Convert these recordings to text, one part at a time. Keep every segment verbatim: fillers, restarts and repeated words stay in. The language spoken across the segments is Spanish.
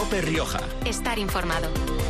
COPE Rioja. Estar informado.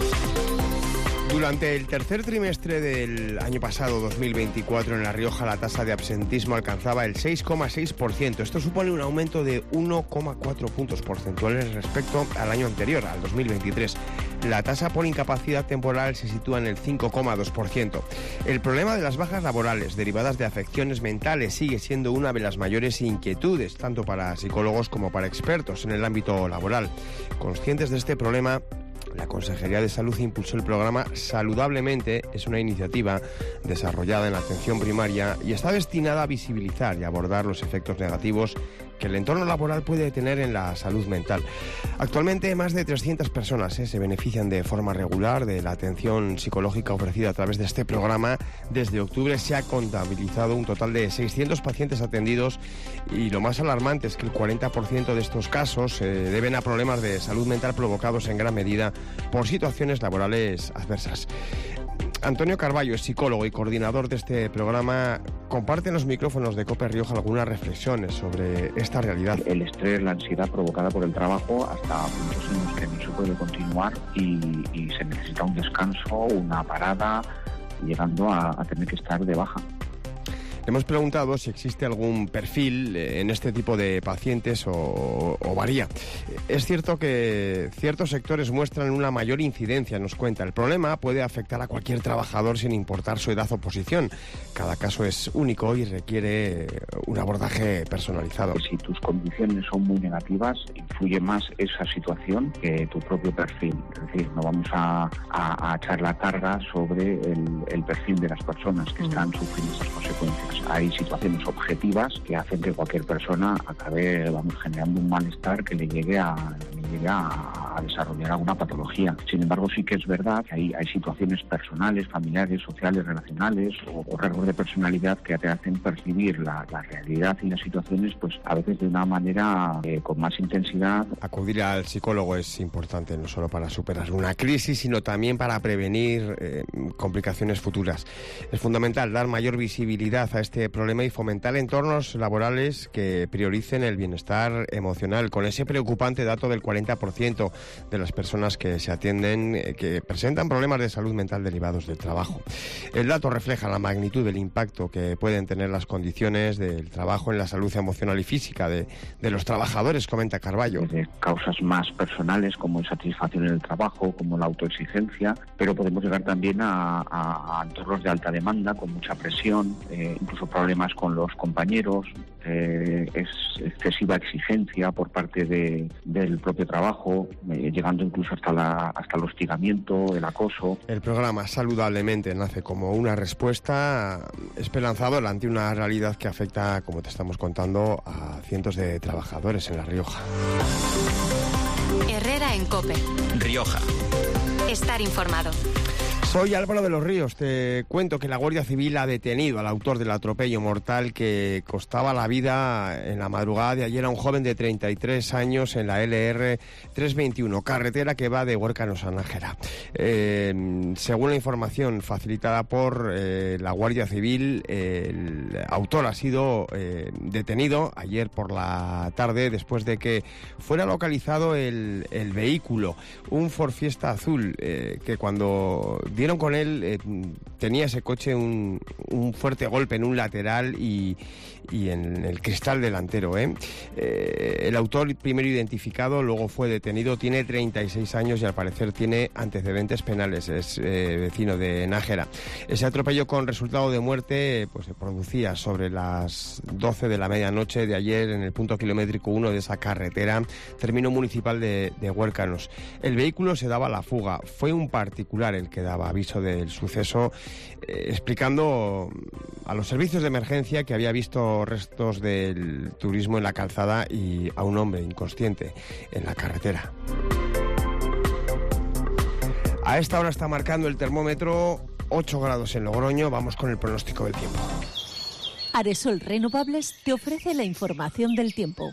Durante el tercer trimestre del año pasado, dos mil veinticuatro, en La Rioja la tasa de absentismo alcanzaba el seis coma seis por ciento. Esto supone un aumento de uno coma cuatro puntos porcentuales respecto al año anterior, al dos mil veintitrés. La tasa por incapacidad temporal se sitúa en el cinco coma dos por ciento. El problema de las bajas laborales derivadas de afecciones mentales sigue siendo una de las mayores inquietudes, tanto para psicólogos como para expertos en el ámbito laboral. Conscientes de este problema, la Consejería de Salud impulsó el programa Saludablemente. Es una iniciativa desarrollada en la atención primaria y está destinada a visibilizar y abordar los efectos negativos que el entorno laboral puede tener en la salud mental. Actualmente, más de trescientas personas eh, se benefician de forma regular de la atención psicológica ofrecida a través de este programa. Desde octubre se ha contabilizado un total de seiscientos pacientes atendidos y lo más alarmante es que el cuarenta por ciento de estos casos se eh, deben a problemas de salud mental provocados en gran medida por situaciones laborales adversas. Antonio Carballo es psicólogo y coordinador de este programa. Comparte en los micrófonos de COPE Rioja algunas reflexiones sobre esta realidad. El estrés, la ansiedad provocada por el trabajo hasta puntos en los que no se puede continuar y, y se necesita un descanso, una parada, llegando a, a tener que estar de baja. Hemos preguntado si existe algún perfil en este tipo de pacientes o, o varía. Es cierto que ciertos sectores muestran una mayor incidencia, nos cuenta. El problema puede afectar a cualquier trabajador sin importar su edad o posición. Cada caso es único y requiere un abordaje personalizado. Si tus condiciones son muy negativas, influye más esa situación que tu propio perfil. Es decir, no vamos a, a, a echar la carga sobre el, el perfil de las personas que están sufriendo esas consecuencias. Hay situaciones objetivas que hacen que cualquier persona acabe, vamos, generando un malestar que le llegue a, le llegue a, a desarrollar alguna patología. Sin embargo, sí que es verdad que hay, hay situaciones personales, familiares, sociales, relacionales o, o rasgos de personalidad que te hacen percibir la, la realidad y las situaciones, pues a veces de una manera eh, con más intensidad. Acudir al psicólogo es importante no solo para superar una crisis, sino también para prevenir eh, complicaciones futuras. Es fundamental dar mayor visibilidad a este problema y fomentar entornos laborales que prioricen el bienestar emocional, con ese preocupante dato del cuarenta por ciento de las personas que se atienden eh, que presentan problemas de salud mental derivados del trabajo. El dato refleja la magnitud del impacto que pueden tener las condiciones del trabajo en la salud emocional y física de, de los trabajadores, comenta Carballo. Desde causas más personales como insatisfacción en el trabajo, como la autoexigencia, pero podemos llegar también a, a, a entornos de alta demanda con mucha presión, eh, incluso problemas con los compañeros, eh, es excesiva exigencia por parte de, del propio trabajo, eh, llegando incluso hasta la hasta el hostigamiento, el acoso. El programa Saludablemente nace como una respuesta esperanzadora ante una realidad que afecta, como te estamos contando, a cientos de trabajadores en La Rioja. Herrera en COPE Rioja. Estar informado. Soy Álvaro de los Ríos. Te cuento que la Guardia Civil ha detenido al autor del atropello mortal que costaba la vida en la madrugada de ayer a un joven de treinta y tres años en la L R trescientos veintiuno, carretera que va de Huércanos a Nájera. Eh, según la información facilitada por eh, la Guardia Civil, eh, el autor ha sido eh, detenido ayer por la tarde después de que fuera localizado el, el vehículo, un Ford Fiesta azul, eh, que cuando dieron con él, eh, tenía ese coche un, un fuerte golpe en un lateral y, y en el cristal delantero. ¿eh? Eh, el autor, primero identificado, luego fue detenido, tiene treinta y seis años y al parecer tiene antecedentes penales, es eh, vecino de Nájera. Ese atropello con resultado de muerte pues se producía sobre las doce de la medianoche de ayer en el punto kilométrico uno de esa carretera, término municipal de, de Huércanos. El vehículo se daba a la fuga, fue un particular el que daba aviso del suceso, eh, explicando a los servicios de emergencia que había visto restos del turismo en la calzada y a un hombre inconsciente en la carretera. A esta hora está marcando el termómetro ocho grados en Logroño. Vamos con el pronóstico del tiempo. Aresol Renovables te ofrece la información del tiempo.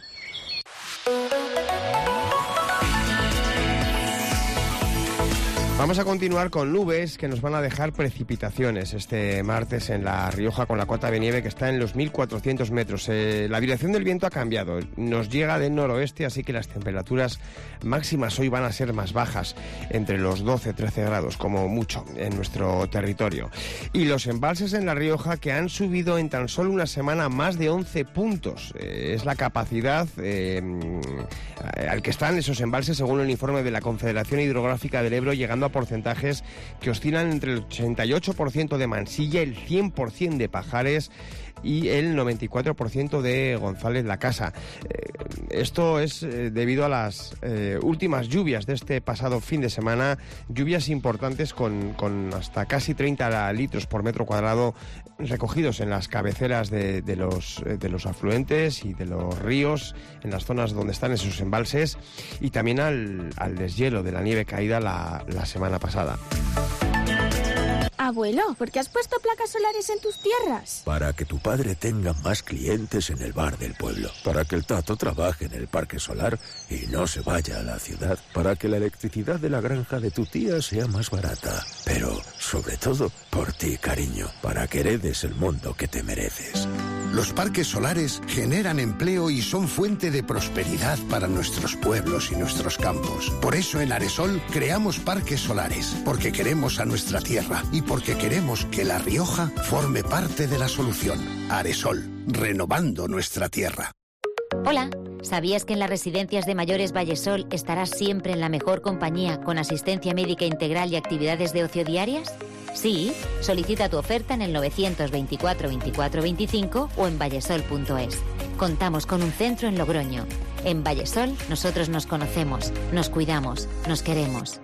Vamos a continuar con nubes que nos van a dejar precipitaciones este martes en La Rioja, con la cota de nieve que está en los mil cuatrocientos metros. Eh, la dirección del viento ha cambiado, nos llega del noroeste, así que las temperaturas máximas hoy van a ser más bajas, entre los doce a trece grados como mucho en nuestro territorio. Y los embalses en La Rioja, que han subido en tan solo una semana más de once puntos. Eh, es la capacidad eh, al que están esos embalses, según el informe de la Confederación Hidrográfica del Ebro, llegando a porcentajes que oscilan entre el ochenta y ocho por ciento de Mansilla, el cien por ciento de Pajares y el noventa y cuatro por ciento de González la Casa. Eh, esto es eh, debido a las eh, últimas lluvias de este pasado fin de semana, lluvias importantes con, con hasta casi treinta litros por metro cuadrado recogidos en las cabeceras de, de, los, de los afluentes y de los ríos, en las zonas donde están esos embalses, y también al, al deshielo de la nieve caída la, la semana pasada. Abuelo, ¿por qué has puesto placas solares en tus tierras? Para que tu padre tenga más clientes en el bar del pueblo. Para que el Tato trabaje en el parque solar y no se vaya a la ciudad. Para que la electricidad de la granja de tu tía sea más barata. Pero, sobre todo, por ti, cariño. Para que heredes el mundo que te mereces. Los parques solares generan empleo y son fuente de prosperidad para nuestros pueblos y nuestros campos. Por eso en Aresol creamos parques solares, porque queremos a nuestra tierra y porque queremos que La Rioja forme parte de la solución. Aresol, renovando nuestra tierra. Hola, ¿sabías que en las residencias de mayores Vallesol estarás siempre en la mejor compañía, con asistencia médica integral y actividades de ocio diarias? Sí, solicita tu oferta en el novecientos veinticuatro veinticuatro veinticinco o en vallesol punto es. Contamos con un centro en Logroño. En Vallesol nosotros nos conocemos, nos cuidamos, nos queremos.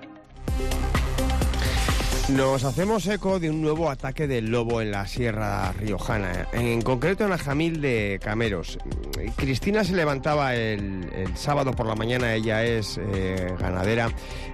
Nos hacemos eco de un nuevo ataque del lobo en la Sierra Riojana, en concreto en Ajamil de Cameros. Cristina se levantaba el, el sábado por la mañana, ella es eh, ganadera,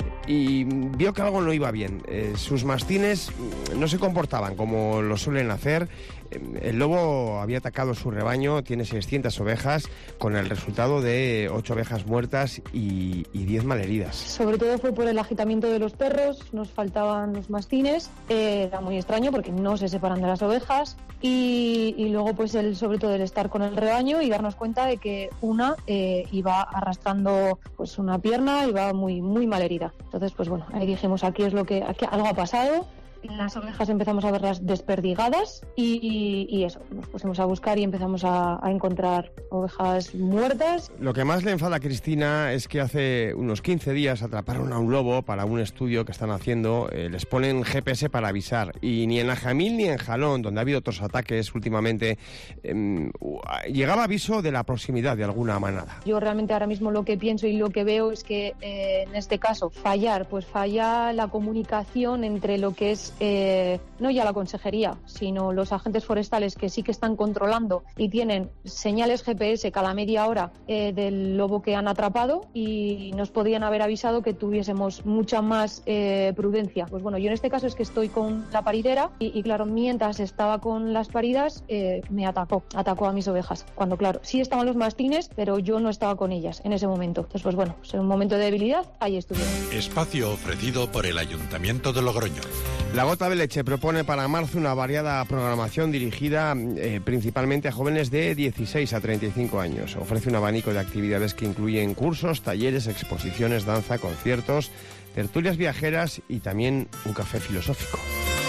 y vio que algo no iba bien. Eh, sus mastines no se comportaban como lo suelen hacer. El lobo había atacado su rebaño, tiene seiscientas ovejas, con el resultado de ocho ovejas muertas y, y diez malheridas. Sobre todo fue por el agitamiento de los perros, nos faltaban los mastines, eh, era muy extraño porque no se separan de las ovejas, y, y luego pues el, sobre todo el estar con el rebaño y darnos cuenta de que una eh, iba arrastrando pues una pierna, iba muy, muy malherida. Entonces pues bueno, ahí dijimos, aquí es lo que, aquí algo ha pasado. Las ovejas empezamos a verlas desperdigadas y, y, y eso, nos pusimos a buscar y empezamos a, a encontrar ovejas muertas. Lo que más le enfada a Cristina es que hace unos quince días atraparon a un lobo para un estudio que están haciendo. Eh, les ponen G P S para avisar, y ni en Ajamil ni en Jalón, donde ha habido otros ataques últimamente, eh, llegaba aviso de la proximidad de alguna manada. Yo realmente ahora mismo lo que pienso y lo que veo es que eh, en este caso fallar, pues falla la comunicación entre lo que es Eh, no ya la consejería, sino los agentes forestales, que sí que están controlando y tienen señales G P S cada media hora eh, del lobo que han atrapado, y nos podían haber avisado que tuviésemos mucha más eh, prudencia. Pues bueno, yo en este caso es que estoy con la paridera y, y claro, mientras estaba con las paridas eh, me atacó, atacó a mis ovejas, cuando claro, sí estaban los mastines, pero yo no estaba con ellas en ese momento. Entonces pues bueno, en un momento de debilidad, ahí estuvieron. Espacio ofrecido por el Ayuntamiento de Logroño. La Gota de Leche propone para marzo una variada programación dirigida eh, principalmente a jóvenes de dieciséis a treinta y cinco años. Ofrece un abanico de actividades que incluyen cursos, talleres, exposiciones, danza, conciertos, tertulias viajeras y también un café filosófico.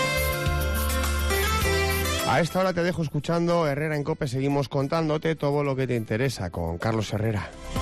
A esta hora te dejo escuchando Herrera en COPE. Seguimos contándote todo lo que te interesa con Carlos Herrera.